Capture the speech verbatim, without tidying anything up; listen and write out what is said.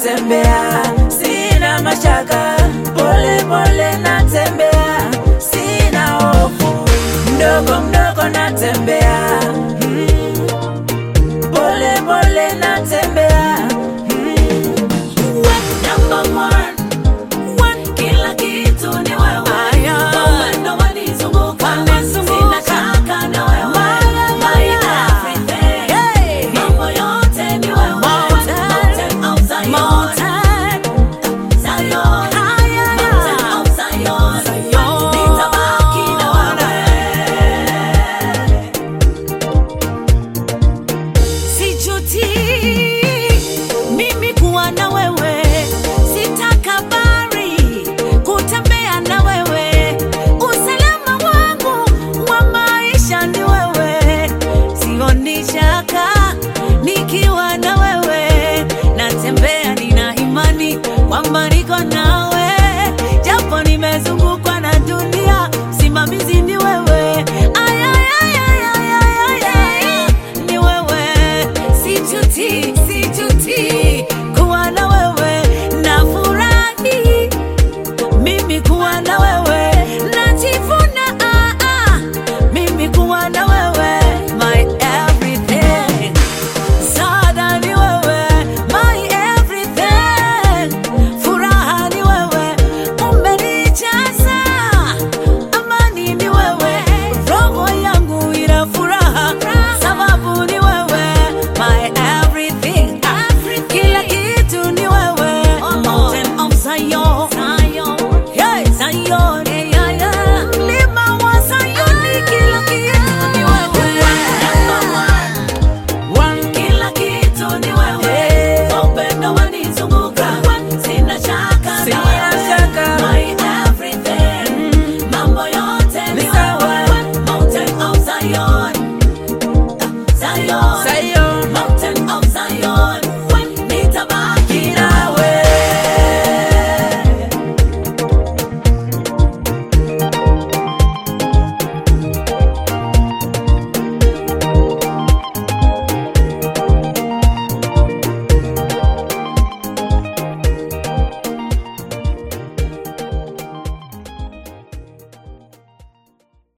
natembea, sina mashaka. Pole pole natembea, sina hofu. Mdogo mdogo natembea, mm. Pole pole natembea, mm. Number one, one, kila kitu ni wewe. Wewe ndo wanizunguka, sina shaka na wewe. My everything, mambo yote ni wewe. Mountain of Zion, Zion, Mountain of Zion, nitabaki na wewe. Sijuti mimi kuwa na wewe, sitakabari kutembea na wewe. Usalama wangu wa maisha ni wewe, sioni shaka nikiwa na wewe. Natembea nina imani kwamba niko nawe, japo nimezungukwa na dunia, simamizi ni wewe. Ay, ay, ay, ay, ay, ay, ay, ay, ni wewe. Sijuti, sijuti kuwa na wewe, nafurahi mimi kuwa na wewe, najivuna ah, ah, mimi kuwa na wewe. My everything, sada ni wewe. My everything, furaha ni wewe. Umenijaza amani ni wewe, roho yangu ina furaha sababu ni wewe. My everything, kila kitu ni wewe. Mountain of Zion, yeah, Zion, yeah, yeah. Mlima wa Zion, kila kitu ni wewe. One, kila kitu ni wewe. Upendo wanizunguka, sina shaka na wewe. My everything, mambo yote ni wewe. Mountain of Zion, Zion.